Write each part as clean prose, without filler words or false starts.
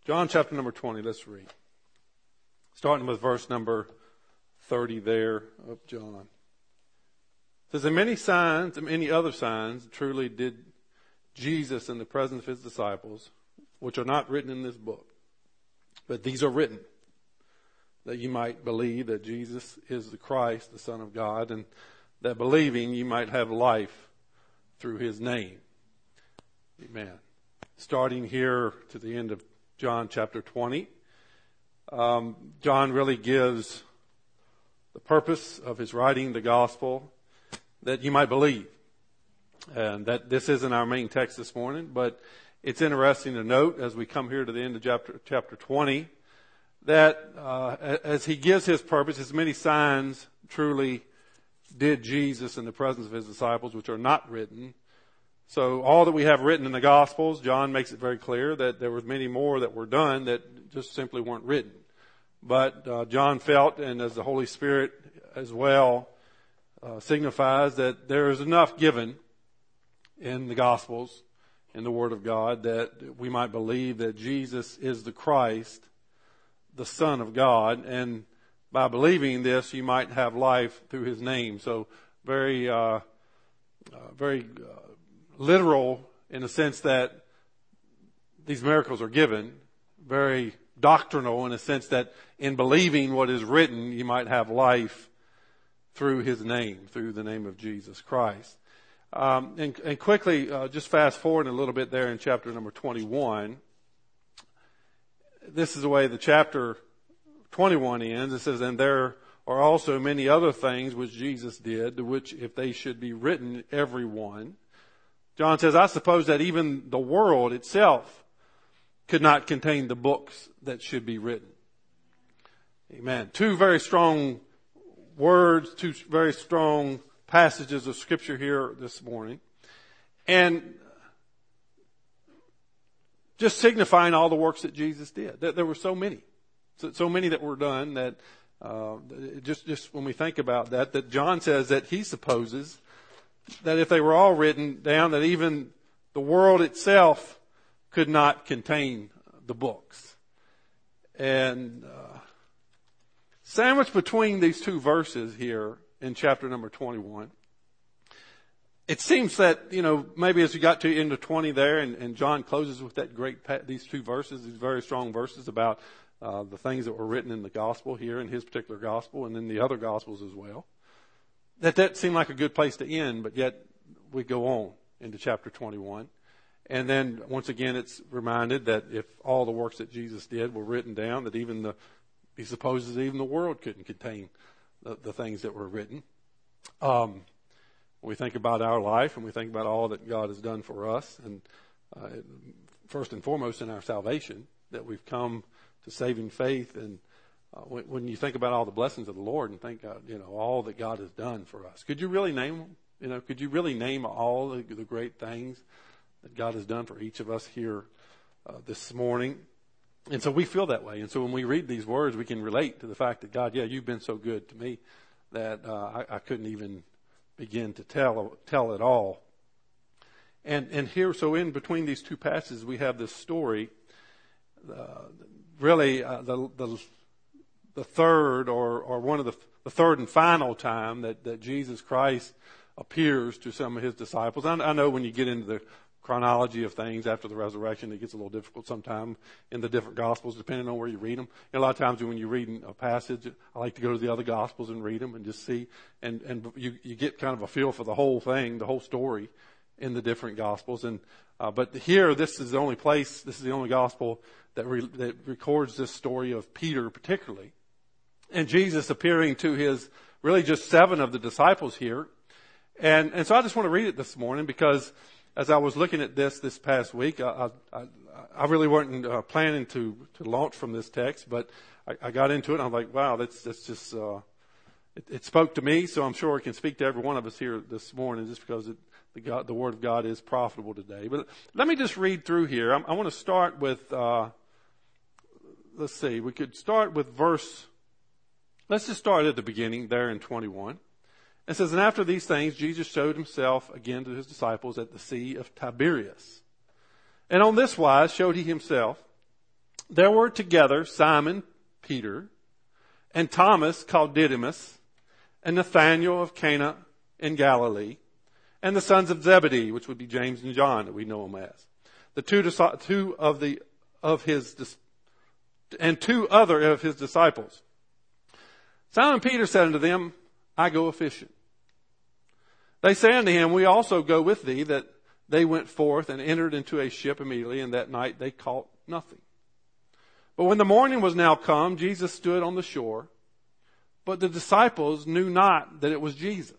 John chapter number 20, let's read. Starting with verse number 30 there of John. It says, and many signs and many other signs truly did Jesus in the presence of his disciples, which are not written in this book. But these are written, that you might believe that Jesus is the Christ, the Son of God, and that believing you might have life through his name. Amen. Starting here to the end of John chapter 20, John really gives the purpose of his writing the gospel, that you might believe. And that this isn't our main text this morning, but it's interesting to note as we come here to the end of chapter 20, that as he gives his purpose, as many signs truly did Jesus in the presence of his disciples, which are not written. So all that we have written in the Gospels, John makes it very clear that there were many more that were done that just simply weren't written. But John felt, and as the Holy Spirit as well signifies, that there is enough given in the Gospels, in the Word of God, that we might believe that Jesus is the Christ, the Son of God, and by believing this, you might have life through his name. So very literal in the sense that these miracles are given, very doctrinal in a sense that in believing what is written, you might have life through his name, through the name of Jesus Christ. And quickly, just fast forward a little bit there in chapter number 21. This is the way the chapter 21 ends. It says, and there are also many other things which Jesus did, to which if they should be written, every one. John says, I suppose that even the world itself could not contain the books that should be written. Amen. Two very strong words, two very strong passages of Scripture here this morning. And just signifying all the works that Jesus did. There were so many. So many that were done that just when we think about that John says that he supposes that if they were all written down, that even the world itself could not contain the books. And sandwiched between these two verses here in chapter number 21, it seems that, maybe as you got to into 20 there, and John closes with that these two verses, these very strong verses about the things that were written in the gospel here, in his particular gospel, and in the other gospels as well. That seemed like a good place to end, but yet we go on into chapter 21. And then once again, it's reminded that if all the works that Jesus did were written down, that he supposes even the world couldn't contain the things that were written. When we think about our life and we think about all that God has done for us, and first and foremost in our salvation, that we've come to saving faith, and when you think about all the blessings of the Lord and think, all that God has done for us, could you really name them? Could you really name all the great things that God has done for each of us here this morning? And so we feel that way. And so when we read these words, we can relate to the fact that God, you've been so good to me that I couldn't even begin to tell it all. And here, so in between these two passages, we have this story. Really, the third or one of the third and final time that Jesus Christ appears to some of his disciples. I know when you get into the chronology of things after the resurrection, it gets a little difficult sometimes in the different gospels, depending on where you read them. And a lot of times when you're reading a passage, I like to go to the other gospels and read them and just see, and you get kind of a feel for the whole thing, the whole story in the different gospels. And but here, this is the only gospel that records this story of Peter particularly, and Jesus appearing to his really just 7 of the disciples here. And so I just want to read it this morning, because as I was looking at this past week, I really wasn't planning to launch from this text, but I got into it and I'm like, wow, that's just it spoke to me. So I'm sure it can speak to every one of us here this morning, just because the Word of God is profitable today. But let me just read through here. I want to start with let's see, we could start with let's just start at the beginning there in 21. It says, and after these things, Jesus showed himself again to his disciples at the Sea of Tiberias. And on this wise showed he himself there were together Simon, Peter, and Thomas called Didymus, and Nathanael of Cana in Galilee, and the sons of Zebedee, which would be James and John that we know them as. Two other of his disciples. Simon Peter said unto them, I go a-fishing. They say unto him, we also go with thee. That they went forth and entered into a ship immediately, and that night they caught nothing. But when the morning was now come, Jesus stood on the shore, but the disciples knew not that it was Jesus.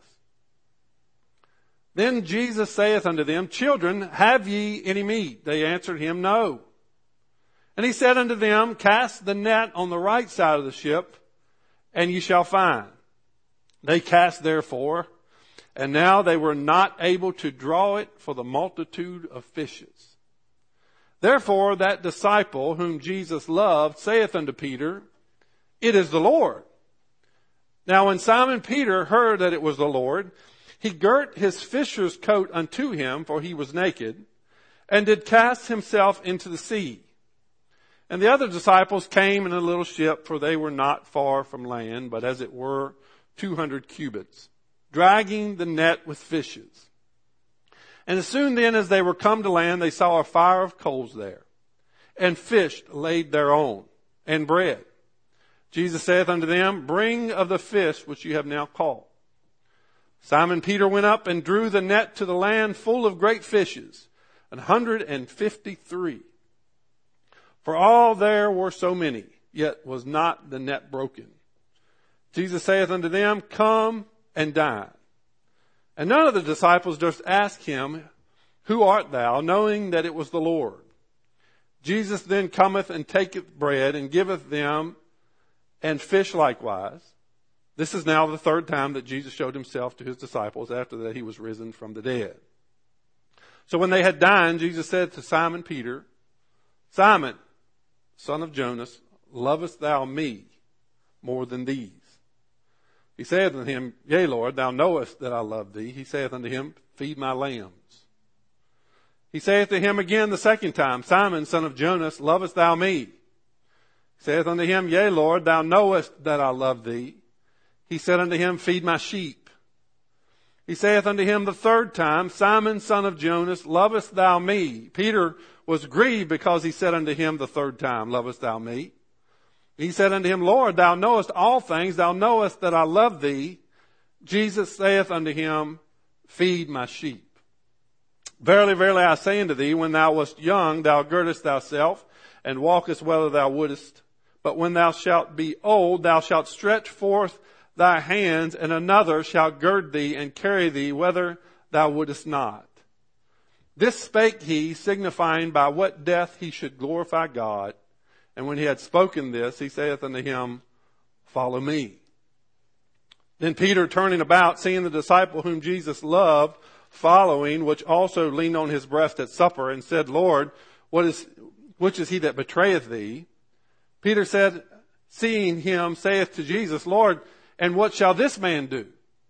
Then Jesus saith unto them, children, have ye any meat? They answered him, no. And he said unto them, cast the net on the right side of the ship, and ye shall find. They cast therefore, and now they were not able to draw it for the multitude of fishes. Therefore that disciple whom Jesus loved saith unto Peter, it is the Lord. Now when Simon Peter heard that it was the Lord, he girt his fisher's coat unto him, for he was naked, and did cast himself into the sea. And the other disciples came in a little ship, for they were not far from land, but as it were 200 cubits, dragging the net with fishes. And as soon then as they were come to land, they saw a fire of coals there, and fish laid thereon, and bread. Jesus saith unto them, bring of the fish which you have now caught. Simon Peter went up and drew the net to the land full of great fishes, 153. For all there were so many, yet was not the net broken. Jesus saith unto them, come and dine. And none of the disciples durst ask him, who art thou, knowing that it was the Lord. Jesus then cometh and taketh bread and giveth them, and fish likewise. This is now the third time that Jesus showed himself to his disciples after that he was risen from the dead. So when they had dined, Jesus said to Simon Peter, Simon, son of Jonas, lovest thou me more than these? He saith unto him, yea, Lord, thou knowest that I love thee. He saith unto him, feed my lambs. He saith to him again the second time, Simon, son of Jonas, lovest thou me? He saith unto him, yea, Lord, thou knowest that I love thee. He said unto him, feed my sheep. He saith unto him the third time, Simon, son of Jonas, lovest thou me? Peter was grieved because he said unto him the third time, lovest thou me? He said unto him, Lord, thou knowest all things. Thou knowest that I love thee. Jesus saith unto him, feed my sheep. Verily, verily, I say unto thee, when thou wast young, thou girdest thyself, and walkest whether thou wouldest. But when thou shalt be old, thou shalt stretch forth thy hands, and another shall gird thee and carry thee whither thou wouldest not. This spake he, signifying by what death he should glorify God. And when he had spoken this, he saith unto him, follow me. Then Peter, turning about, seeing the disciple whom Jesus loved, following, which also leaned on his breast at supper, and said, Lord, which is he that betrayeth thee? Peter said, seeing him, saith to Jesus, Lord, and what shall this man do?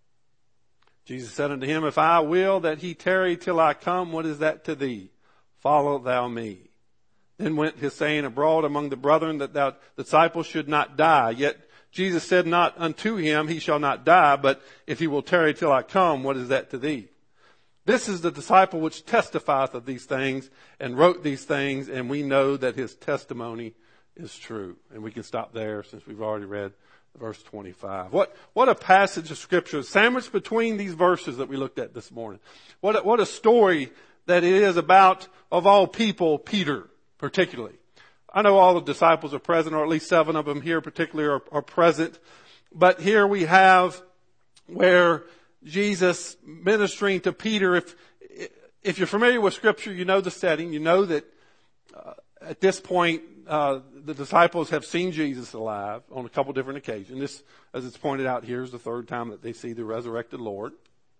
Jesus said unto him, if I will that he tarry till I come, what is that to thee? Follow thou me. Then went his saying abroad among the brethren that thou disciples should not die. Yet Jesus said not unto him, he shall not die, but if he will tarry till I come, what is that to thee? This is the disciple which testifieth of these things and wrote these things, and we know that his testimony is true. And we can stop there since we've already read verse 25. What a passage of scripture sandwiched between these verses that we looked at this morning. What a story that it is about, of all people, Peter particularly. I know all the disciples are present, or at least 7 of them here particularly are present. But here we have where Jesus ministering to Peter. If you're familiar with scripture, you know the setting. You know that at this point, the disciples have seen Jesus alive on a couple different occasions. This, as it's pointed out here, is the third time that they see the resurrected Lord.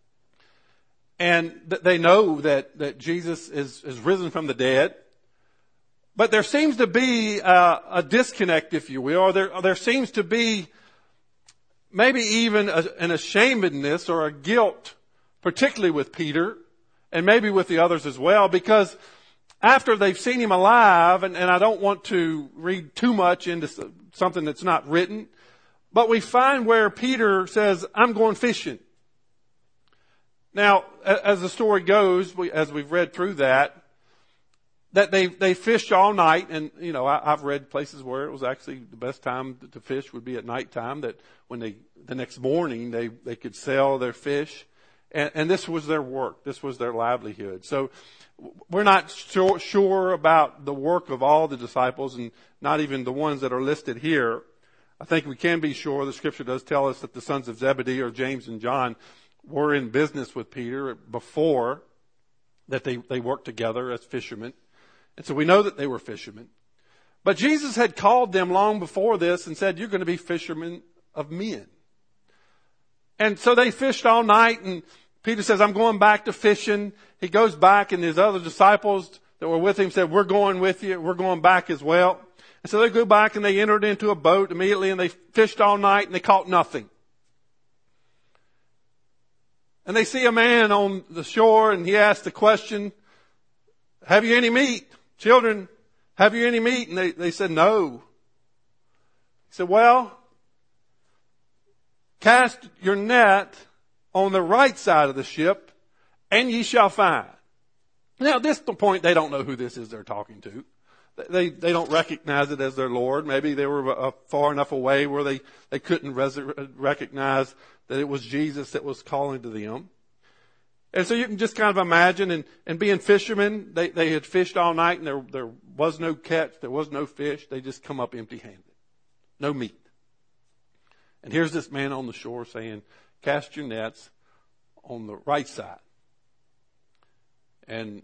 And they know that Jesus is risen from the dead. But there seems to be a disconnect, if you will, or there seems to be maybe even an ashamedness or a guilt, particularly with Peter, and maybe with the others as well, because after they've seen him alive, and I don't want to read too much into something that's not written, but we find where Peter says, I'm going fishing. Now, as the story goes, as we've read through that they fished all night, and I've read places where it was actually the best time to fish would be at nighttime, that when the next morning they could sell their fish, and this was their work, this was their livelihood. So we're not sure about the work of all the disciples, and not even the ones that are listed here. I think we can be sure the scripture does tell us that the sons of Zebedee, or James and John, were in business with Peter before that they worked together as fishermen. And so we know that they were fishermen. But Jesus had called them long before this and said, you're going to be fishermen of men. And so they fished all night, and Peter says, I'm going back to fishing. He goes back, and his other disciples that were with him said, we're going with you. We're going back as well. And so they go back and they entered into a boat immediately, and they fished all night and they caught nothing. And they see a man on the shore, and he asks the question, have you any meat? Children, have you any meat? And they said, no. He said, well, cast your net on the right side of the ship, and ye shall find. Now, at this point, they don't know who this is they're talking to. They don't recognize it as their Lord. Maybe they were far enough away where they couldn't recognize that it was Jesus that was calling to them. And so you can just kind of imagine, and being fishermen, they had fished all night, and there was no catch, there was no fish. They just come up empty-handed. No meat. And here's this man on the shore saying, cast your nets on the right side. And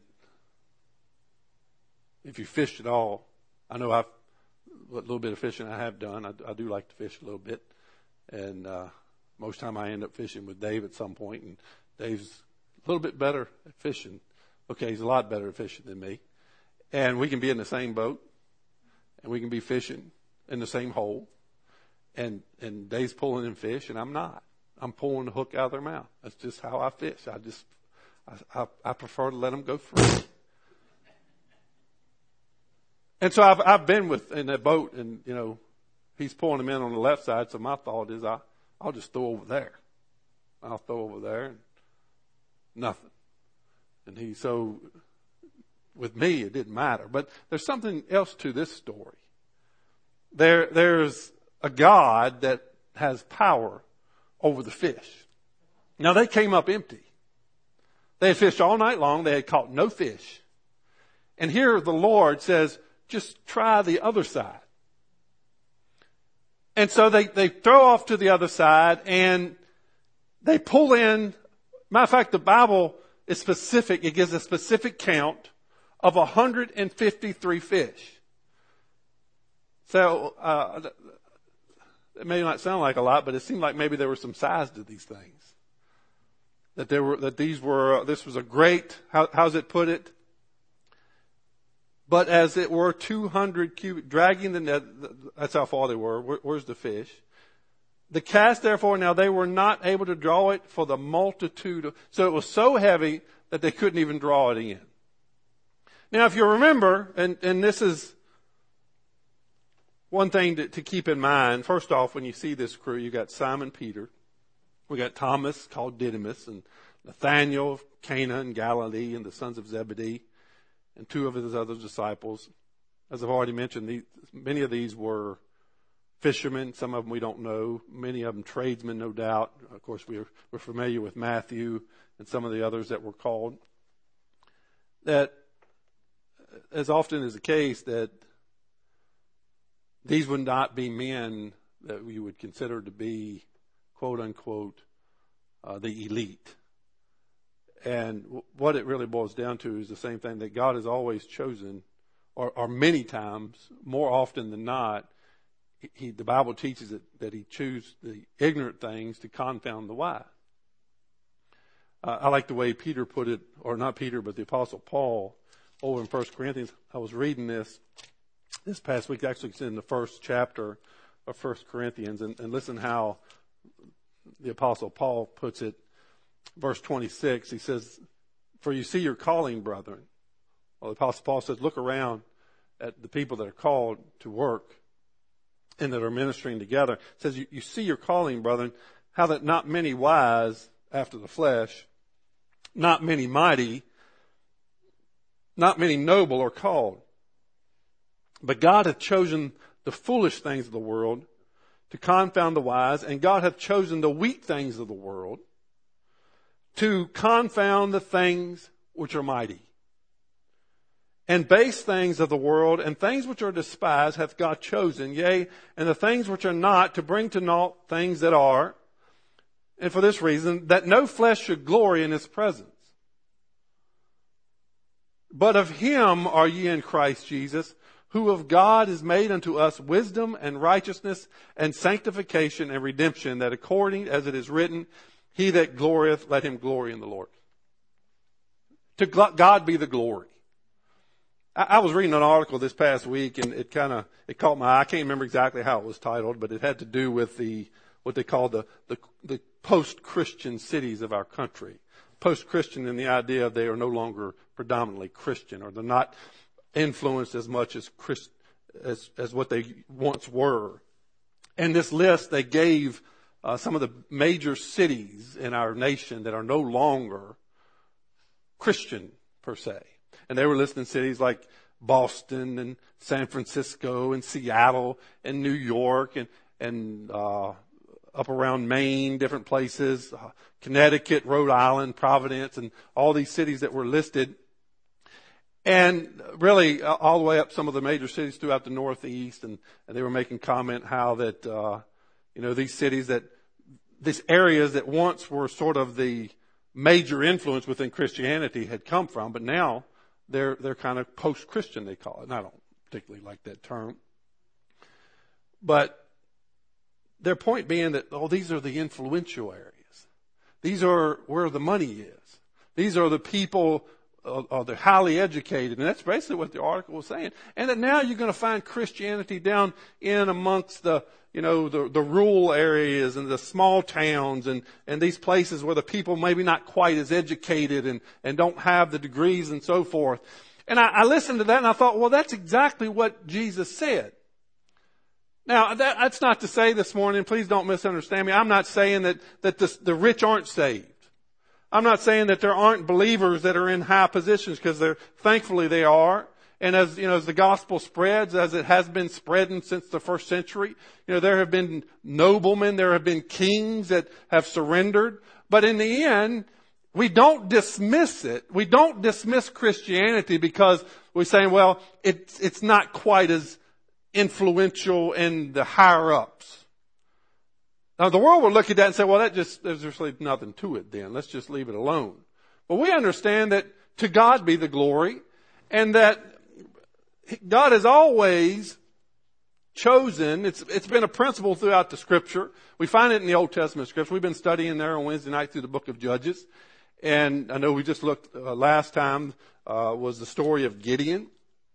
if you fished at all, I know what little bit of fishing I have done. I do like to fish a little bit. And most time I end up fishing with Dave at some point, and Dave's a little bit better at fishing. Okay, he's a lot better at fishing than me. And we can be in the same boat, and we can be fishing in the same hole. And Dave's pulling in fish, and I'm not. I'm pulling the hook out of their mouth. That's just how I fish. I prefer to let them go free. And so I've been in that boat, and he's pulling them in on the left side. So my thought is, I'll just throw over there. I'll throw over there, and nothing. And so with me, it didn't matter. But there's something else to this story. There's a God that has power over the fish. Now, they came up empty. They had fished all night long. They had caught no fish. And here the Lord says, just try the other side. And so they throw off to the other side, and they pull in. Matter of fact, the Bible is specific. It gives a specific count of 153 fish. So it may not sound like a lot, but it seemed like maybe there was some size to these things. This was a great, how's it put it? But as it were 200 cubit, dragging the net, that's how far they were. Where's the fish? The cast, therefore, now they were not able to draw it for the multitude. So it was so heavy that they couldn't even draw it in. Now, if you remember, and this is one thing to keep in mind. First off, when you see this crew, you got Simon Peter. We got Thomas, called Didymus, and Nathanael of Cana in Galilee, and the sons of Zebedee, and two of his other disciples. As I've already mentioned, many of these were fishermen. Some of them we don't know. Many of them tradesmen, no doubt. Of course, we're familiar with Matthew and some of the others that were called. That, as often is the case, that these would not be men that we would consider to be, quote unquote, the elite. And what it really boils down to is the same thing, that God has always chosen, or many times, more often than not, the Bible teaches that he chooses the ignorant things to confound the wise. I like the way Peter put it, or not Peter, but the Apostle Paul over in 1 Corinthians. I was reading this past week. Actually, it's in the first chapter of 1 Corinthians. And listen how the Apostle Paul puts it. Verse 26, he says, "For you see your calling, brethren, Well, the Apostle Paul says, look around at the people that are called to work and that are ministering together. It says, you see your calling, brethren, how that not many wise after the flesh, not many mighty, not many noble are called. But God hath chosen the foolish things of the world to confound the wise, and God hath chosen the weak things of the world to confound the things which are mighty. And base things of the world and things which are despised hath God chosen, yea, and the things which are not, to bring to naught things that are, and for this reason, that no flesh should glory in his presence. But of him are ye in Christ Jesus, who of God is made unto us wisdom and righteousness and sanctification and redemption, that according as it is written, he that glorieth, let him glory in the Lord. To God be the glory. I was reading an article this past week, and it caught my eye. I can't remember exactly how it was titled, but it had to do with what they call the post-Christian cities of our country. Post-Christian in the idea of they are no longer predominantly Christian, or they're not influenced as much as what they once were. And this list, they gave some of the major cities in our nation that are no longer Christian per se. And they were listing cities like Boston and San Francisco and Seattle and New York and up around Maine, different places, Connecticut, Rhode Island, Providence, and all these cities that were listed. And really all the way up some of the major cities throughout the Northeast. And they were making comment how that, these cities these areas that once were sort of the major influence within Christianity had come from, but now they're kind of post-Christian, they call it. And I don't particularly like that term. But their point being that, these are the influential areas. These are where the money is. These are the people, they're highly educated. And that's basically what the article was saying. And that now you're going to find Christianity down in amongst the rural areas and the small towns and these places where the people maybe not quite as educated and don't have the degrees and so forth. And I listened to that and I thought, well, that's exactly what Jesus said. Now, that's not to say this morning, please don't misunderstand me. I'm not saying that the rich aren't saved. I'm not saying that there aren't believers that are in high positions, because thankfully they are. And as the gospel spreads, as it has been spreading since the first century, there have been noblemen, there have been kings that have surrendered. But in the end, we don't dismiss it. We don't dismiss Christianity because we're saying, well, it's not quite as influential in the higher ups. Now the world will look at that and say, well, there's really nothing to it then. Let's just leave it alone. But we understand that to God be the glory, and that God has always chosen, it's been a principle throughout the Scripture. We find it in the Old Testament Scripture. We've been studying there on Wednesday night through the book of Judges. And I know we just looked last time was the story of Gideon.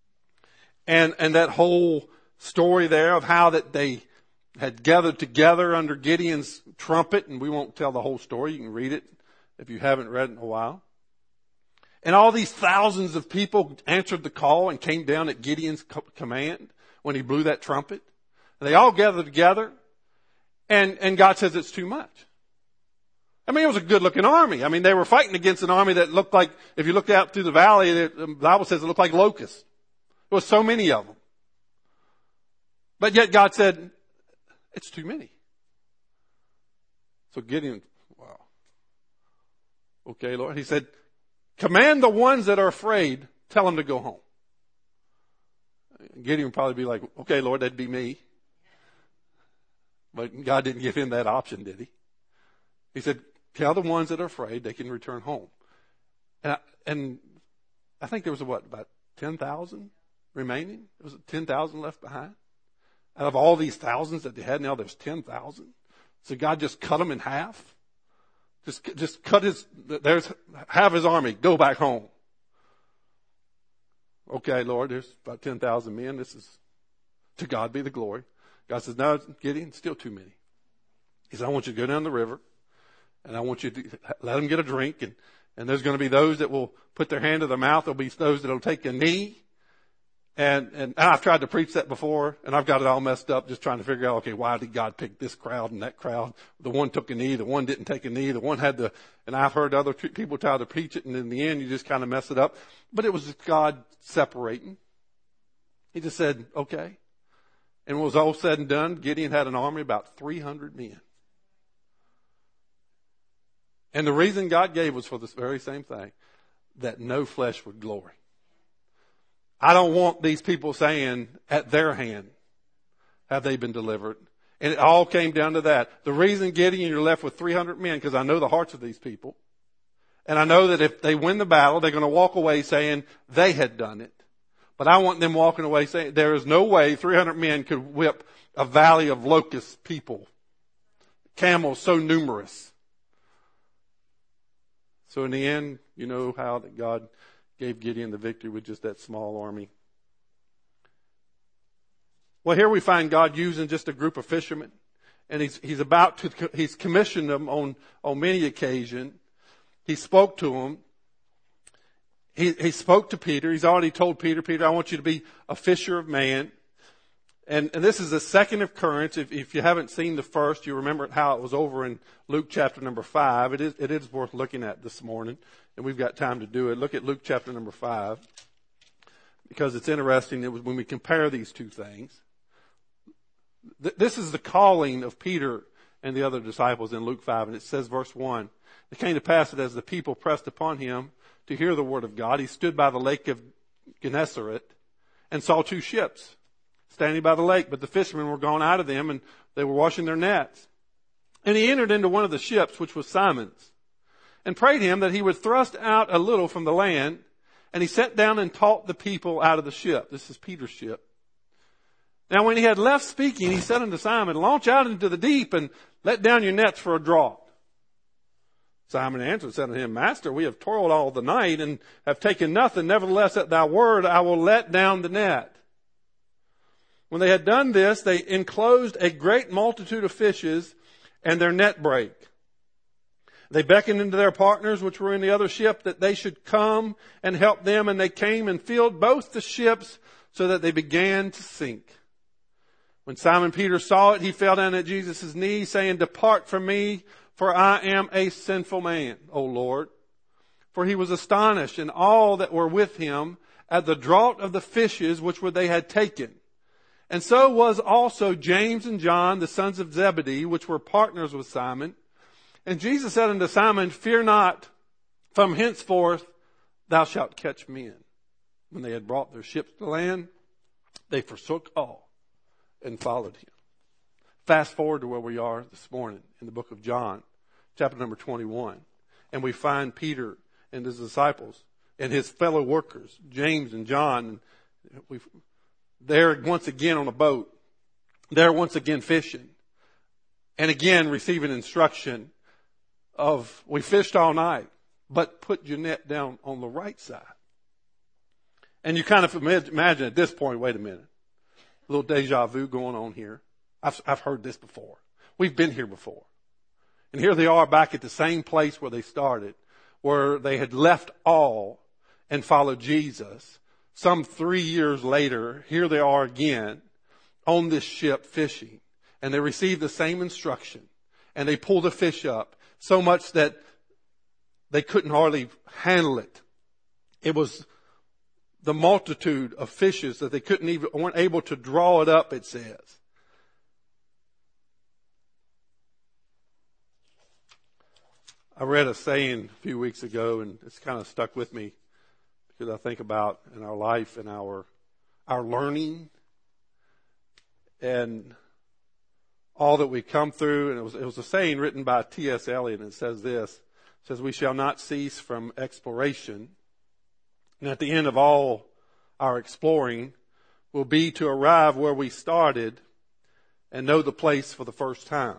And that whole story there of how that they had gathered together under Gideon's trumpet. And we won't tell the whole story. You can read it if you haven't read it in a while. And all these thousands of people answered the call and came down at Gideon's command when he blew that trumpet. And they all gathered together, and God says it's too much. I mean, it was a good-looking army. I mean, they were fighting against an army that looked like, if you looked out through the valley, the Bible says it looked like locusts. There was so many of them. But yet God said, it's too many. So Gideon, wow. Okay, Lord. He said, command the ones that are afraid, tell them to go home. Gideon would probably be like, okay, Lord, that'd be me. But God didn't give him that option, did he? He said, tell the ones that are afraid they can return home. And I think there was about 10,000 remaining. There was 10,000 left behind. Out of all these thousands that they had, now there's 10,000. So God just cut them in half. Just cut there's half his army, go back home. Okay, Lord, there's about 10,000 men. This is, to God be the glory. God says, no, Gideon, still too many. He said, I want you to go down the river, and I want you to let them get a drink, And there's going to be those that will put their hand to their mouth. There'll be those that will take a knee. And I've tried to preach that before, and I've got it all messed up just trying to figure out, okay, why did God pick this crowd and that crowd? The one took a knee, the one didn't take a knee, the one had the, and I've heard other people try to preach it, and in the end you just kind of mess it up. But it was just God separating. He just said, okay. And when it was all said and done, Gideon had an army of about 300 men. And the reason God gave was for this very same thing, that no flesh would glory. I don't want these people saying at their hand have they been delivered. And it all came down to that. The reason, Gideon, you're left with 300 men, because I know the hearts of these people. And I know that if they win the battle, they're going to walk away saying they had done it. But I want them walking away saying there is no way 300 men could whip a valley of locust people. Camels so numerous. So in the end, you know how that God gave Gideon the victory with just that small army. Well, here we find God using just a group of fishermen, and he's commissioned them on many occasions. He spoke to them. He spoke to Peter. He's already told Peter, I want you to be a fisher of man. And this is the second occurrence. If you haven't seen the first, you remember how it was over in Luke chapter number 5. It is worth looking at this morning, and we've got time to do it. Look at Luke chapter number 5, because it's interesting when we compare these two things. This is the calling of Peter and the other disciples in Luke 5, and it says, verse 1, it came to pass that as the people pressed upon him to hear the word of God, he stood by the lake of Gennesaret and saw two ships standing by the lake, but the fishermen were gone out of them, and they were washing their nets. And he entered into one of the ships, which was Simon's, and prayed him that he would thrust out a little from the land. And he sat down and taught the people out of the ship. This is Peter's ship. Now when he had left speaking, he said unto Simon, launch out into the deep and let down your nets for a draught. Simon answered and said unto him, Master, we have toiled all the night and have taken nothing. Nevertheless, at thy word, I will let down the net. When they had done this, they enclosed a great multitude of fishes, and their net brake. They beckoned unto their partners, which were in the other ship, that they should come and help them. And they came and filled both the ships, so that they began to sink. When Simon Peter saw it, he fell down at Jesus' knees, saying, Depart from me, for I am a sinful man, O Lord. For he was astonished, and all that were with him, at the draught of the fishes which they had taken. And so was also James and John, the sons of Zebedee, which were partners with Simon. And Jesus said unto Simon, Fear not, from henceforth thou shalt catch men. When they had brought their ships to land, they forsook all and followed him. Fast forward to where we are this morning in the book of John, chapter number 21. And we find Peter and his disciples and his fellow workers, James and John. They're once again on a boat. They're once again fishing. And again receiving instruction of, we fished all night, but put your net down on the right side. And you kind of imagine at this point, wait a minute, a little deja vu going on here. I've heard this before. We've been here before. And here they are back at the same place where they started, where they had left all and followed Jesus. Some 3 years later, here they are again on this ship fishing. And they received the same instruction. And they pulled the fish up so much that they couldn't hardly handle it. It was the multitude of fishes that they weren't able to draw it up, it says. I read a saying a few weeks ago, and it's kind of stuck with me because I think about in our life and our learning and all that we come through. And it was a saying written by T.S. Eliot, and it says this. It says, we shall not cease from exploration. And at the end of all our exploring will be to arrive where we started and know the place for the first time.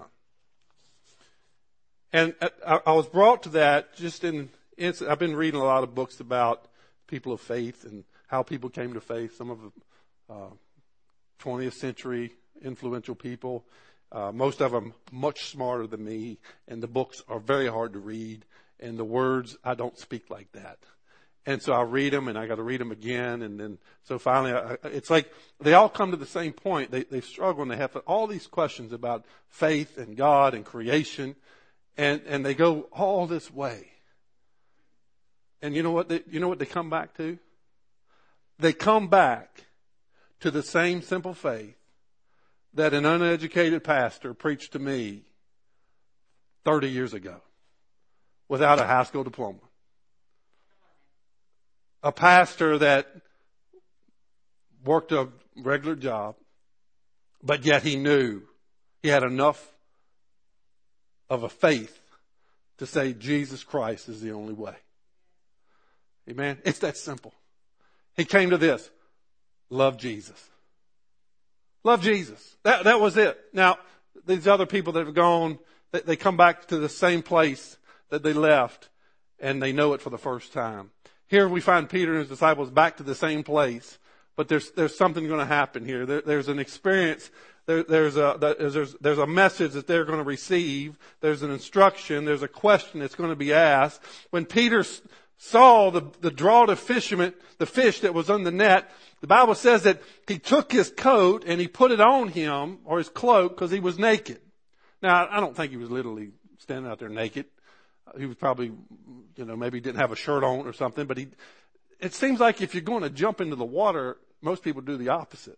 And I was brought to that just I've been reading a lot of books about people of faith and how people came to faith. Some of the 20th century influential people. Most of them much smarter than me, and the books are very hard to read. And the words, I don't speak like that. And so I read them, and I got to read them again. And then, so finally, it's like they all come to the same point. They struggle, and they have all these questions about faith and God and creation. And they go all this way. And you know what they come back to? They come back to the same simple faith that an uneducated pastor preached to me 30 years ago without a high school diploma. A pastor that worked a regular job, but yet he knew he had enough of a faith to say Jesus Christ is the only way. Amen. It's that simple. He came to this. Love Jesus. Love Jesus. That was it. Now, these other people that have gone, they come back to the same place that they left, and they know it for the first time. Here we find Peter and his disciples back to the same place, but there's something going to happen here. There's an experience. There's a message that they're going to receive. There's an instruction. There's a question that's going to be asked. When Peter saw the draught of fishermen, the fish that was on the net, the Bible says that he took his coat and he put it on him, or his cloak, because he was naked. Now, I don't think he was literally standing out there naked. He was probably, maybe he didn't have a shirt on or something, but it seems like if you're going to jump into the water, most people do the opposite.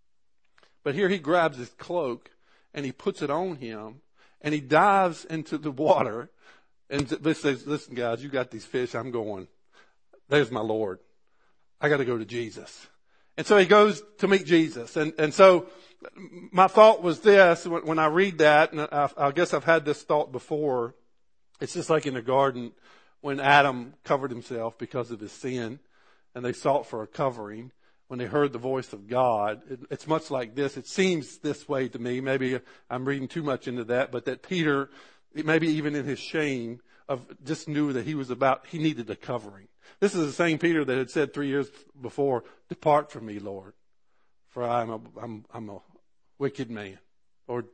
But here he grabs his cloak and he puts it on him and he dives into the water and says, listen guys, you got these fish, I'm going. There's my Lord. I got to go to Jesus. And so he goes to meet Jesus. And so my thought was this, when I read that, and I guess I've had this thought before, it's just like in the garden when Adam covered himself because of his sin and they sought for a covering. When they heard the voice of God, it's much like this. It seems this way to me. Maybe I'm reading too much into that, but that Peter, maybe even in his shame, just knew that he needed a covering. This is the same Peter that had said 3 years before, "Depart from me, Lord, for I'm a wicked man." Lord,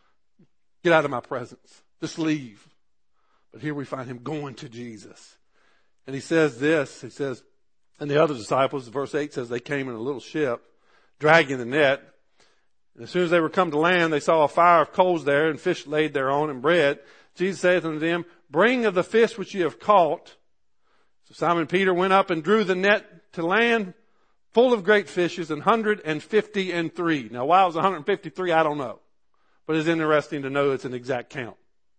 get out of my presence. Just leave. But here we find him going to Jesus. And he says this, and the other disciples, verse 8 says, they came in a little ship, dragging the net. And as soon as they were come to land, they saw a fire of coals there, and fish laid thereon, and bread. Jesus saith unto them, "Bring of the fish which ye have caught." So Simon Peter went up and drew the net to land, full of great fishes, 153. Now, why it was 153, I don't know. But it's interesting to know it's an exact count.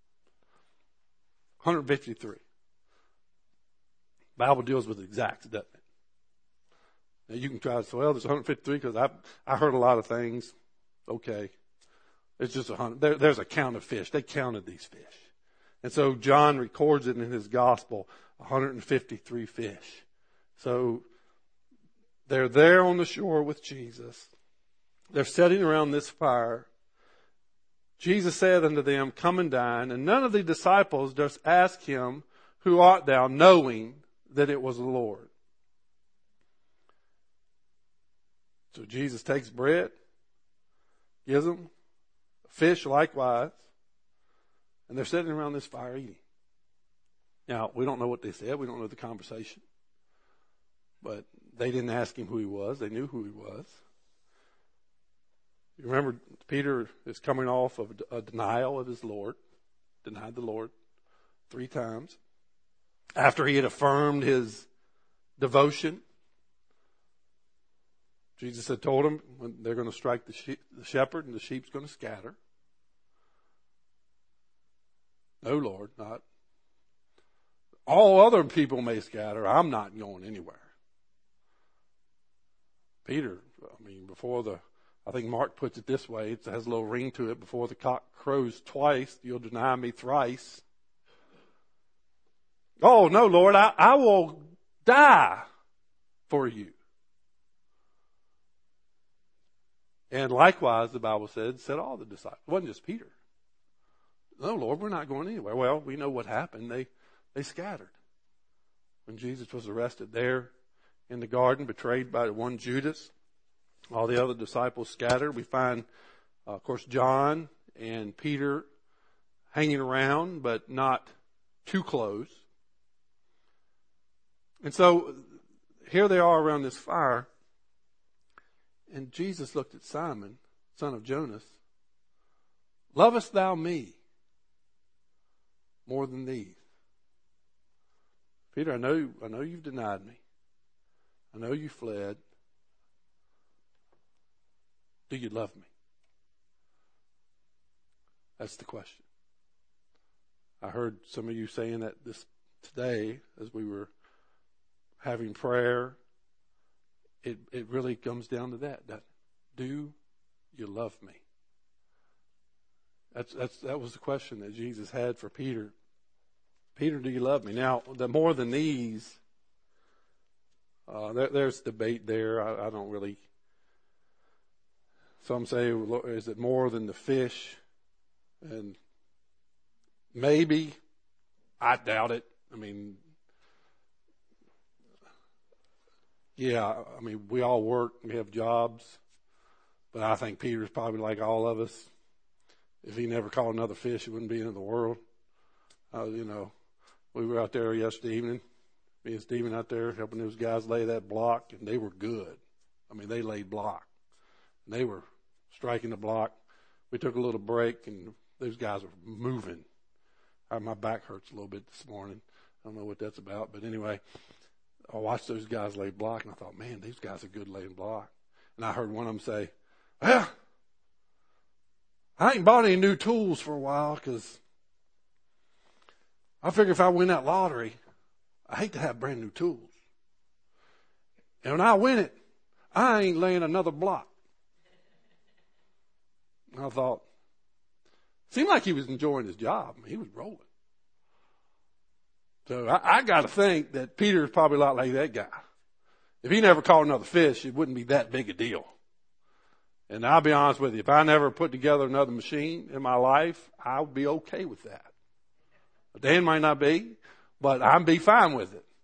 153. The Bible deals with exacts, doesn't it? Now you can try to say, well, there's 153 because I heard a lot of things. Okay. It's just 100. There's a count of fish. They counted these fish. And so John records it in his gospel, 153 fish. So they're there on the shore with Jesus. They're sitting around this fire. Jesus said unto them, "Come and dine." And none of the disciples durst ask him, "Who art thou?" knowing that it was the Lord. So Jesus takes bread, gives them fish likewise, and they're sitting around this fire eating. Now, we don't know what they said. We don't know the conversation. But they didn't ask him who he was. They knew who he was. You remember, Peter is coming off of a denial of his Lord, denied the Lord 3 times. After he had affirmed his devotion, Jesus had told him they're going to strike the shepherd and the sheep's going to scatter. No, Lord, not. All other people may scatter. I'm not going anywhere. Peter, I think Mark puts it this way. It has a little ring to it. Before the cock crows twice, you'll deny me thrice. Oh, no, Lord, I will die for you. And likewise, the Bible said all the disciples. It wasn't just Peter. No, Lord, we're not going anywhere. Well, we know what happened. They scattered. When Jesus was arrested there in the garden, betrayed by one Judas, all the other disciples scattered. We find, of course, John and Peter hanging around, but not too close. And so here they are around this fire. And Jesus looked at Simon, son of Jonas. Lovest thou me more than these? Peter, I know you've denied me. I know you fled. Do you love me? That's the question. I heard some of you saying that this today as we were having prayer. It really comes down to that. Do you love me? That was the question that Jesus had for Peter. Peter, do you love me? Now, the more than these, there's debate there. I don't really. Some say, is it more than the fish? And maybe. I doubt it. I mean, yeah, we all work, we have jobs, but I think Peter's probably like all of us. If he never caught another fish, it wouldn't be in the world. We were out there yesterday evening, me and Stephen out there helping those guys lay that block, and they were good. They laid block. And they were striking the block. We took a little break, and those guys were moving. My back hurts a little bit this morning. I don't know what that's about, but anyway, I watched those guys lay block, and I thought, man, these guys are good laying block. And I heard one of them say, well, I ain't bought any new tools for a while because I figure if I win that lottery, I hate to have brand new tools. And when I win it, I ain't laying another block. And I thought, seemed like he was enjoying his job. He was rolling. So I got to think that Peter is probably a lot like that guy. If he never caught another fish, it wouldn't be that big a deal. And I'll be honest with you, if I never put together another machine in my life, I would be okay with that. Dan might not be, but I'd be fine with it.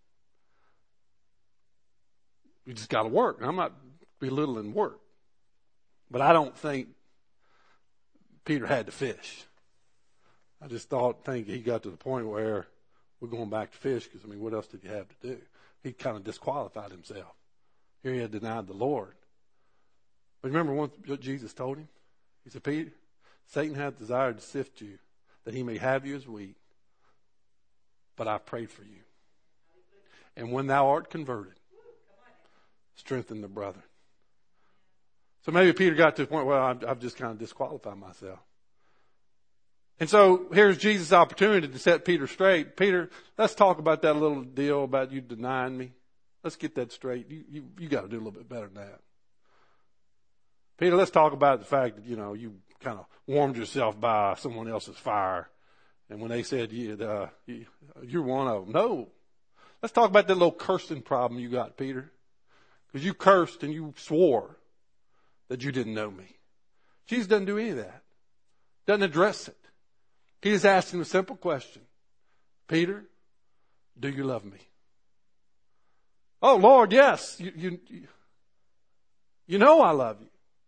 You just got to work. I'm not belittling work. But I don't think Peter had to fish. I just think he got to the point where we're going back to fish because, what else did he have to do? He kind of disqualified himself. Here he had denied the Lord. But remember what Jesus told him? He said, Peter, Satan hath desired to sift you, that he may have you as wheat. But I prayed for you. And when thou art converted, strengthen the brethren. So maybe Peter got to the point where I've just kind of disqualified myself. And so here's Jesus' opportunity to set Peter straight. Peter, let's talk about that little deal about you denying me. Let's get that straight. You got to do a little bit better than that. Peter, let's talk about the fact that, you kind of warmed yourself by someone else's fire. And when they said, you're one of them. No. Let's talk about that little cursing problem you got, Peter. Because you cursed and you swore that you didn't know me. Jesus doesn't do any of that. Doesn't address it. He is asking a simple question. Peter, do you love me? Oh, Lord, yes. You know I love you.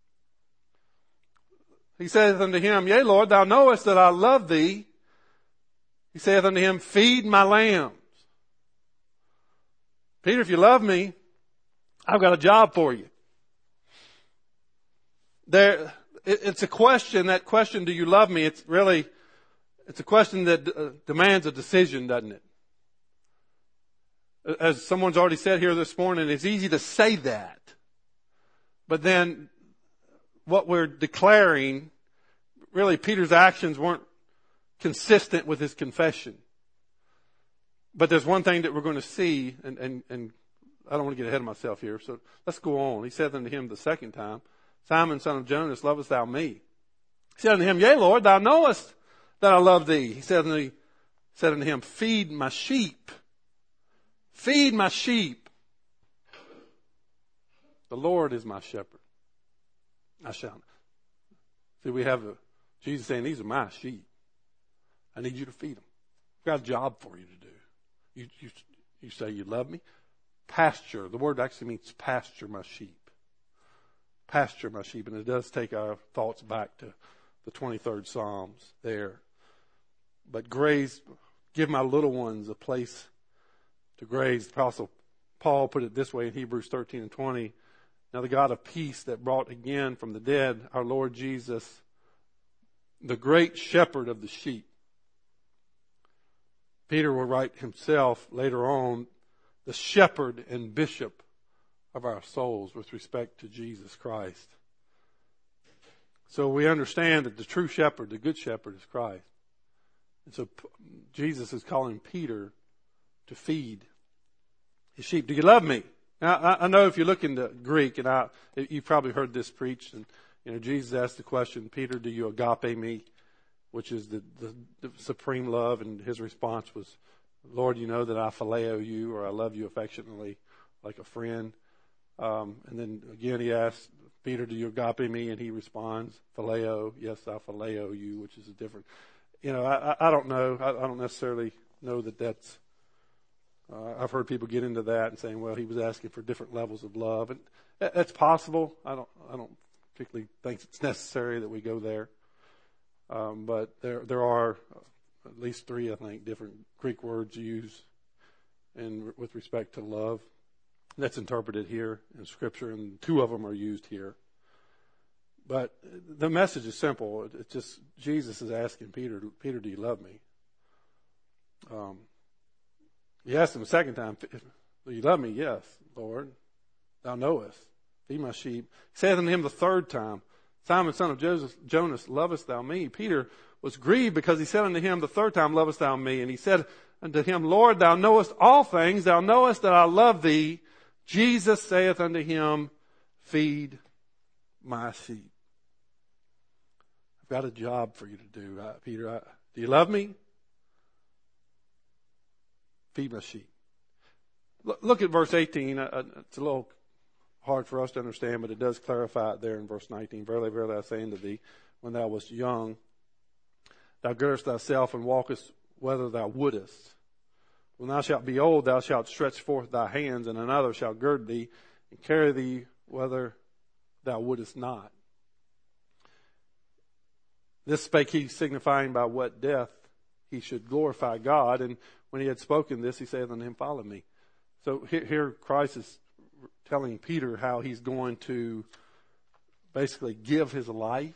He saith unto him, Yea, Lord, thou knowest that I love thee. He saith unto him, Feed my lambs. Peter, if you love me, I've got a job for you. It's a question, that question, do you love me? It's a question that demands a decision, doesn't it? As someone's already said here this morning, it's easy to say that. But then what we're declaring, really Peter's actions weren't consistent with his confession. But there's one thing that we're going to see, and I don't want to get ahead of myself here, so let's go on. He said unto him the second time, Simon, son of Jonas, lovest thou me? He said unto him, Yea, Lord, thou knowest that I love thee. He said unto him, Feed my sheep. Feed my sheep. The Lord is my shepherd. I shall not. See, we have Jesus saying, these are my sheep. I need you to feed them. I've got a job for you to do. You say you love me? Pasture. The word actually means pasture my sheep. Pasture my sheep. And it does take our thoughts back to the 23rd Psalms there. But graze, give my little ones a place to graze. The Apostle Paul put it this way in Hebrews 13 and 20. Now the God of peace that brought again from the dead our Lord Jesus, the great shepherd of the sheep. Peter will write himself later on, the shepherd and bishop of our souls with respect to Jesus Christ. So we understand that the true shepherd, the good shepherd, is Christ. And so Jesus is calling Peter to feed his sheep. Do you love me? Now, I know if you look into Greek, and you've probably heard this preached, and Jesus asked the question, Peter, do you agape me? Which is the supreme love, and his response was, Lord, you know that I phileo you, or I love you affectionately like a friend. And then again he asks, Peter, do you agape me? And he responds, phileo, yes, I phileo you, which is a different, I don't know. I don't necessarily know that that's, I've heard people get into that and saying, well, he was asking for different levels of love. And that's possible. I don't particularly think it's necessary that we go there. But there are at least 3, I think, different Greek words used with respect to love. That's interpreted here in Scripture, and 2 of them are used here. But the message is simple. It's just Jesus is asking Peter, do you love me? He asked him a second time, do you love me? Yes, Lord. Thou knowest. Feed my sheep. He saith unto him the 3rd time, Simon, son of Jonas, lovest thou me? Peter was grieved because he said unto him the 3rd time, lovest thou me? And he said unto him, Lord, thou knowest all things. Thou knowest that I love thee. Jesus saith unto him, feed my sheep. I've got a job for you to do, Peter. Do you love me? Feed my sheep. Look at verse 18. It's a little hard for us to understand, but it does clarify it there in verse 19. Verily, verily, I say unto thee, when thou wast young, thou girdest thyself and walkest whither thou wouldest. When thou shalt be old, thou shalt stretch forth thy hands, and another shall gird thee and carry thee whither thou wouldest not. This spake he, signifying by what death he should glorify God. And when he had spoken this, he saith unto him, follow me. So here Christ is telling Peter how he's going to basically give his life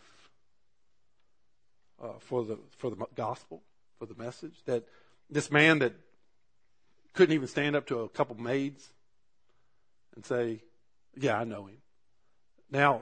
for the gospel, for the message. That this man that couldn't even stand up to a couple maids and say, yeah, I know him. Now,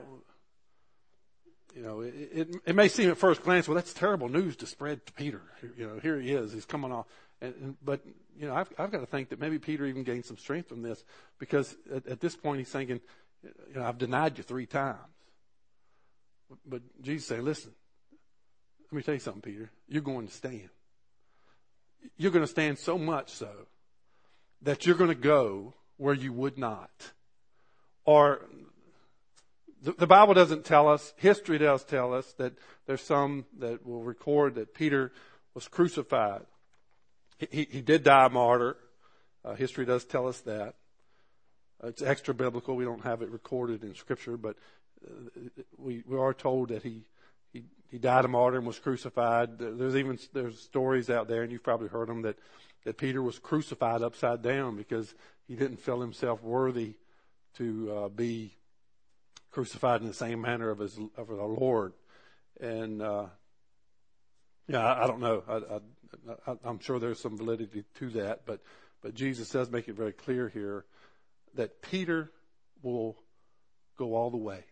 it may seem at first glance, well, that's terrible news to spread to Peter. Here he is. He's coming off. But I've got to think that maybe Peter even gained some strength from this, because at this point he's thinking, I've denied you 3 times. But Jesus saying, listen, let me tell you something, Peter. You're going to stand. You're going to stand so much so that you're going to go where you would not. Or the Bible doesn't tell us, history does tell us that there's some that will record that Peter was crucified. He did die a martyr. History does tell us that. It's extra biblical. We don't have it recorded in Scripture, but we are told that he died a martyr and was crucified. There's stories out there, and you've probably heard them, that Peter was crucified upside down because he didn't feel himself worthy to be crucified in the same manner of our Lord. And I don't know. I'm sure there's some validity to that, but Jesus does make it very clear here that Peter will go all the way.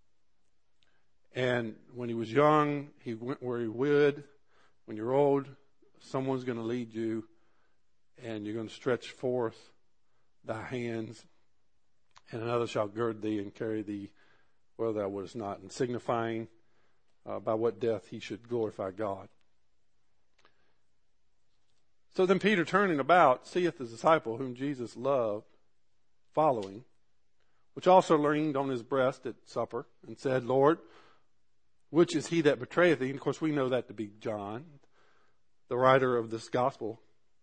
And when he was young, he went where he would. When you're old, someone's going to lead you, and you're going to stretch forth thy hands, and another shall gird thee and carry thee where thou wouldest not, and signifying by what death he should glorify God. So then Peter, turning about, seeth the disciple whom Jesus loved, following, which also leaned on his breast at supper, and said, Lord, which is he that betrayeth thee? And of course we know that to be John, the writer of this gospel.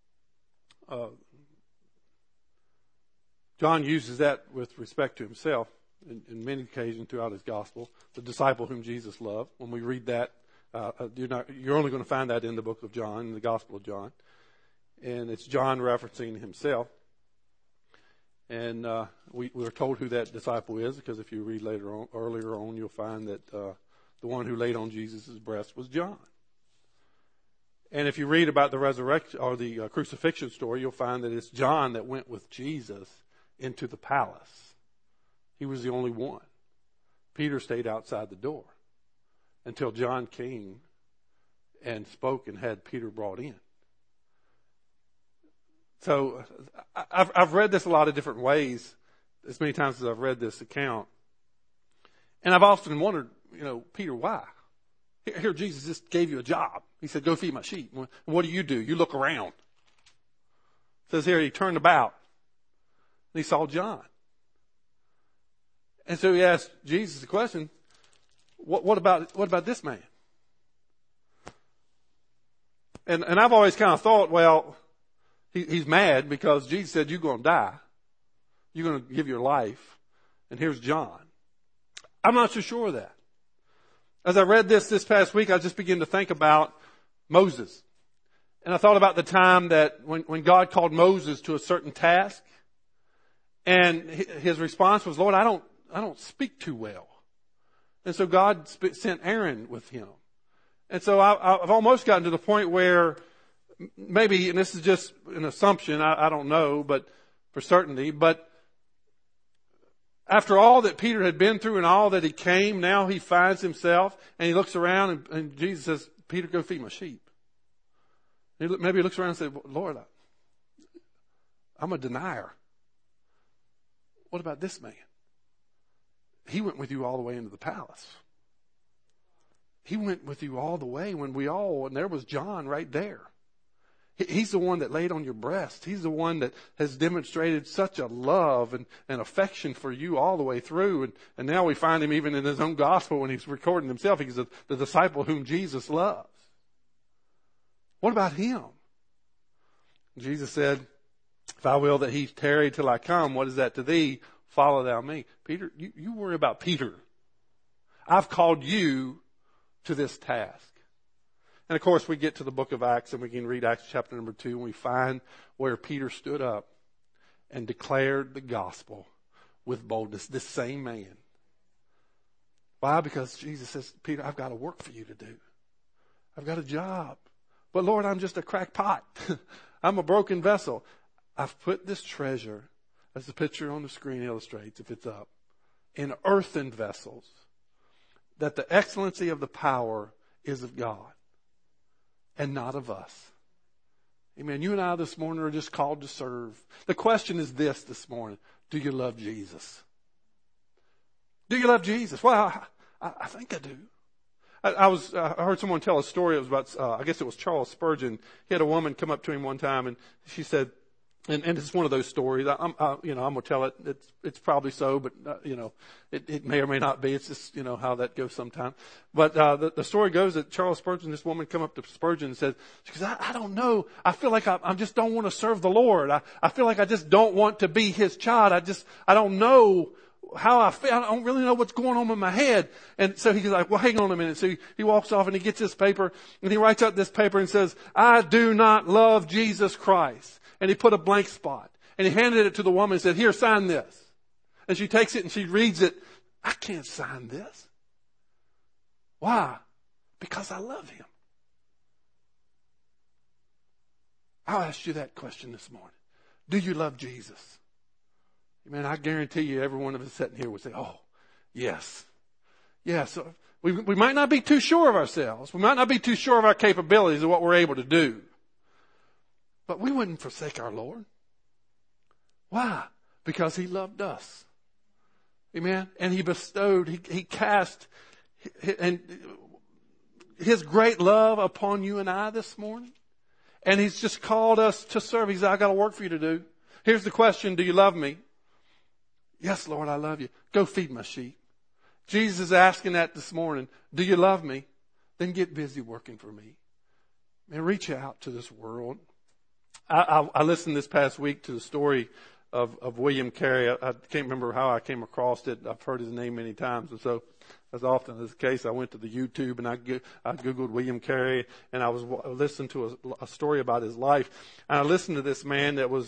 John uses that with respect to himself in many occasions throughout his gospel, the disciple whom Jesus loved. When we read that, you're only going to find that in the book of John, in the Gospel of John. And it's John referencing himself. And we were told who that disciple is, because if you read earlier on, you'll find that the one who laid on Jesus' breast was John. And if you read about the resurrection or the crucifixion story, you'll find that it's John that went with Jesus into the palace. He was the only one. Peter stayed outside the door until John came and spoke and had Peter brought in. So I've read this a lot of different ways, as many times as I've read this account. And I've often wondered, Peter, why? Here Jesus just gave you a job. He said, go feed my sheep. And what do? You look around. It says here he turned about and he saw John. And so he asked Jesus the question, what about this man? And I've always kind of thought, well, he's mad because Jesus said, you're going to die. You're going to give your life. And here's John. I'm not so sure of that. As I read this past week, I just began to think about Moses. And I thought about the time that when God called Moses to a certain task, and his response was, Lord, I don't speak too well. And so God sent Aaron with him. And so I've almost gotten to the point where maybe, and this is just an assumption, I don't know, but for certainty, but after all that Peter had been through and all that he came, now he finds himself and he looks around and Jesus says, Peter, go feed my sheep. Maybe he looks around and says, Lord, I'm a denier. What about this man? He went with you all the way into the palace. He went with you all the way and there was John right there. He's the one that laid on your breast. He's the one that has demonstrated such a love and affection for you all the way through. And now we find him even in his own gospel when he's recording himself. He's the disciple whom Jesus loves. What about him? Jesus said, if I will that he tarry till I come, what is that to thee? Follow thou me. Peter, you worry about Peter. I've called you to this task. And of course, we get to the book of Acts and we can read Acts chapter number 2 and we find where Peter stood up and declared the gospel with boldness. This same man. Why? Because Jesus says, Peter, I've got a work for you to do. I've got a job. But Lord, I'm just a crackpot. I'm a broken vessel. I've put this treasure, as the picture on the screen illustrates, if it's up, in earthen vessels, that the excellency of the power is of God and not of us. Amen. You and I this morning are just called to serve. The question is this morning. Do you love Jesus? Do you love Jesus? Well, I think I do. I heard someone tell a story. It was about, I guess it was Charles Spurgeon. He had a woman come up to him one time and she said, and it's one of those stories. I'm going to tell it. It's probably so, but it may or may not be. It's just, how that goes sometimes. But, the story goes that Charles Spurgeon, this woman come up to Spurgeon and said, she goes, I don't know. I feel like I just don't want to serve the Lord. I feel like I just don't want to be his child. I don't know how I feel. I don't really know what's going on in my head. And so he's like, well, hang on a minute. So he walks off and he gets this paper and he writes out this paper and says, I do not love Jesus Christ. And he put a blank spot and he handed it to the woman and said, here, sign this. And she takes it and she reads it. I can't sign this. Why? Because I love him. I'll ask you that question this morning. Do you love Jesus? Man, I guarantee you every one of us sitting here would say, oh, yes. Yeah, so we might not be too sure of ourselves. We might not be too sure of our capabilities of what we're able to do. But we wouldn't forsake our Lord. Why? Because he loved us. Amen? And he bestowed, he cast and his great love upon you and I this morning. And he's just called us to serve. He said, I got a work for you to do. Here's the question. Do you love me? Yes, Lord, I love you. Go feed my sheep. Jesus is asking that this morning. Do you love me? Then get busy working for me. Man, reach out to this world. I listened this past week to the story of William Carey. I can't remember how I came across it. I've heard his name many times. And so, as often as the case, I went to the YouTube and I Googled William Carey and I was listening to a story about his life. And I listened to this man that was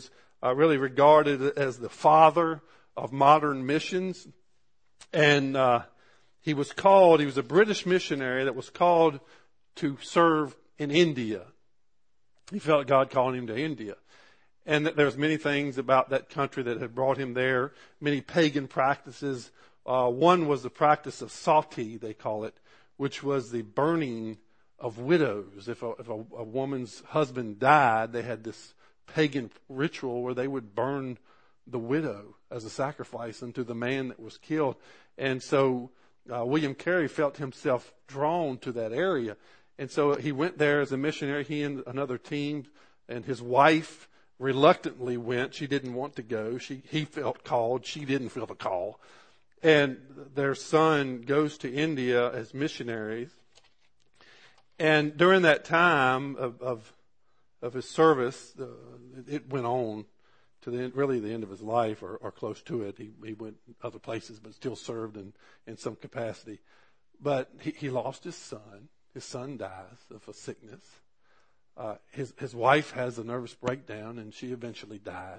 really regarded as the father of modern missions. And he was a British missionary that was called to serve in India. He felt God calling him to India. And that there's many things about that country that had brought him there, many pagan practices. One was the practice of sati, they call it, which was the burning of widows. If a woman's husband died, they had this pagan ritual where they would burn the widow as a sacrifice unto the man that was killed. And so William Carey felt himself drawn to that area. And so he went there as a missionary, he and another team, and his wife reluctantly went. She didn't want to go. He felt called. She didn't feel the call. And their son goes to India as missionaries. And during that time of his service, it went on to the end of his life, or close to it. He went other places, but still served in some capacity. But he lost his son. His son dies of a sickness. His wife has a nervous breakdown, and she eventually dies.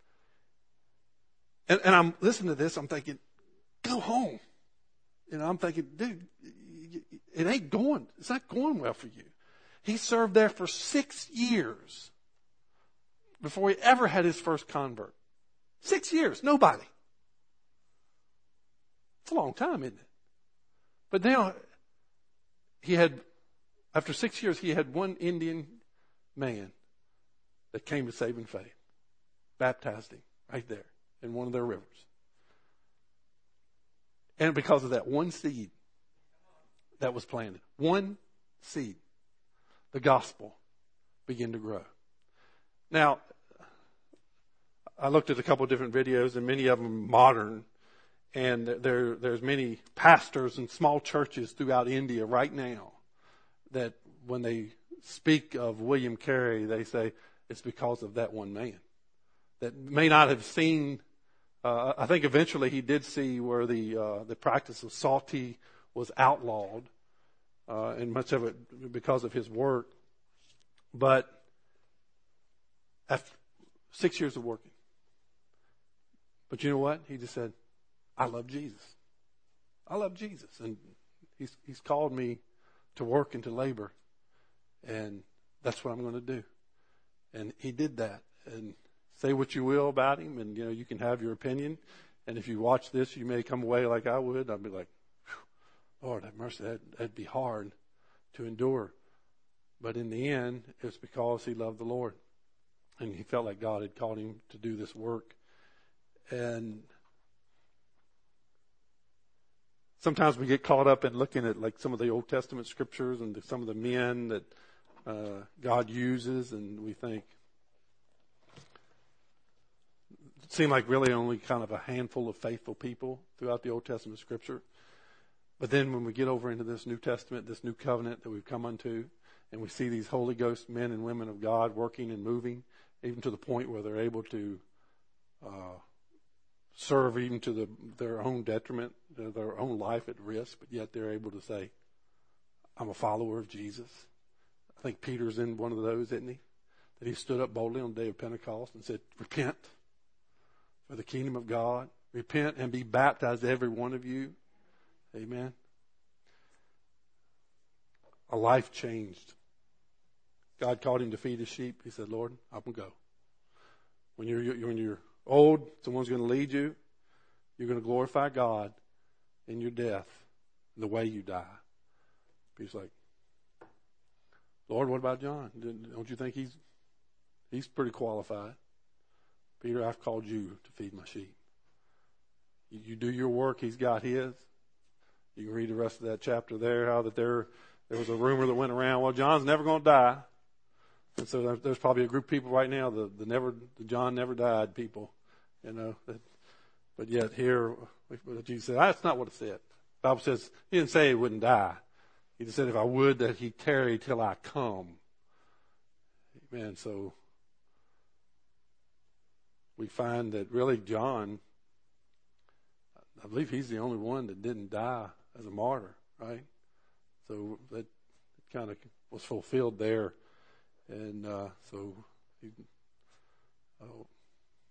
And I'm listening to this. I'm thinking, go home. I'm thinking, dude, it's not going well for you. He served there for 6 years before he ever had his first convert. 6 years, nobody. It's a long time, isn't it? But now, after 6 years, he had one Indian man that came to saving faith, baptized him right there in one of their rivers. And because of that one seed that was planted, one seed, the gospel began to grow. Now, I looked at a couple of different videos, and many of them modern, and there's many pastors and small churches throughout India right now that when they speak of William Carey, they say it's because of that one man that may not have seen. I think eventually he did see where the practice of sati was outlawed, and much of it because of his work. But after 6 years of working, but you know what? He just said, "I love Jesus. I love Jesus, and He's called me to work and to labor, and that's what I'm going to do." And he did that. And say what you will about him, and you can have your opinion. And if you watch this, you may come away like I would. I'd be like, Lord have mercy, that'd be hard to endure. But in the end, it was because he loved the Lord, and he felt like God had called him to do this work. And sometimes we get caught up in looking at like some of the Old Testament scriptures and some of the men that God uses, and we think it seemed like really only kind of a handful of faithful people throughout the Old Testament scripture. But then when we get over into this New Testament, this new covenant that we've come unto, and we see these Holy Ghost men and women of God working and moving, even to the point where they're able to serve even to their own detriment, their own life at risk, but yet they're able to say, I'm a follower of Jesus. I think Peter's in one of those, isn't he? That he stood up boldly on the day of Pentecost and said, repent for the kingdom of God. Repent and be baptized, every one of you. Amen. A life changed. God called him to feed his sheep. He said, Lord, I'm going to go. When you're old, someone's going to lead you. You're going to glorify God in your death, the way you die. He's like, Lord, what about John? Don't you think he's pretty qualified? Peter, I've called you to feed my sheep. You do your work. He's got his. You can read the rest of that chapter there, how that there was a rumor that went around, well, John's never going to die. And so there's probably a group of people right now, the John never died people, but yet here, Jesus said, that's not what it said. The Bible says, he didn't say he wouldn't die. He just said, if I would, that he tarry till I come. Amen. So we find that really John, I believe he's the only one that didn't die as a martyr, right? So that kind of was fulfilled there. And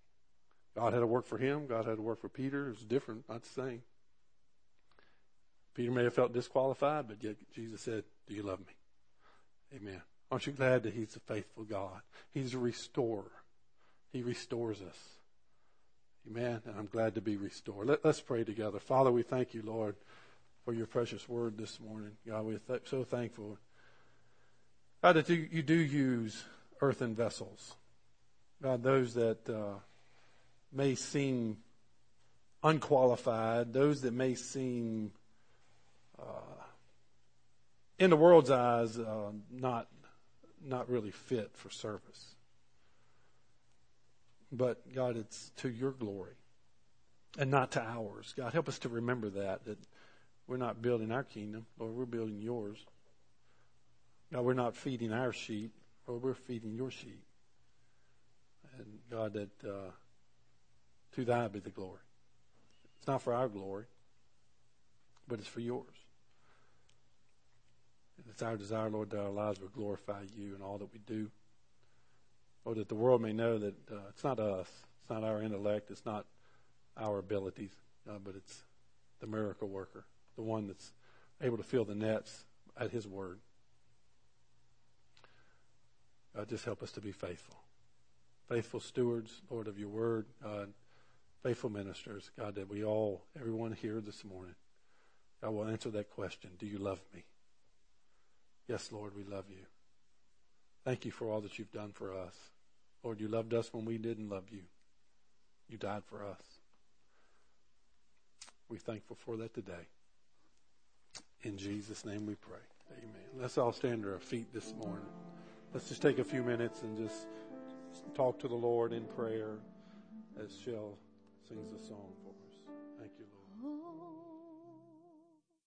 God had to work for him. God had to work for Peter. It was different, not the same. Peter may have felt disqualified, but yet Jesus said, do you love me? Amen. Aren't you glad that he's a faithful God? He's a restorer. He restores us. Amen. And I'm glad to be restored. Let's pray together. Father, we thank you, Lord, for your precious word this morning. God, we're so thankful. God, that you do use earthen vessels. God, those that may seem unqualified, those that may seem, in the world's eyes, not really fit for service. But God, it's to your glory and not to ours. God, help us to remember that we're not building our kingdom, Lord, we're building yours. God, we're not feeding our sheep, Lord, we're feeding your sheep. And God, that to thy be the glory. It's not for our glory, but it's for yours. And it's our desire, Lord, that our lives will glorify you in all that we do. Lord, that the world may know that it's not us, it's not our intellect, it's not our abilities, but it's the miracle worker, the one that's able to fill the nets at his word. God, just help us to be faithful. Faithful stewards, Lord, of your word. God, faithful ministers. God, that we all, everyone here this morning, God will answer that question. Do you love me? Yes, Lord, we love you. Thank you for all that you've done for us. Lord, you loved us when we didn't love you. You died for us. We're thankful for that today. In Jesus' name we pray. Amen. Let's all stand to our feet this morning. Let's just take a few minutes and just talk to the Lord in prayer as Shell sings a song for us. Thank you, Lord.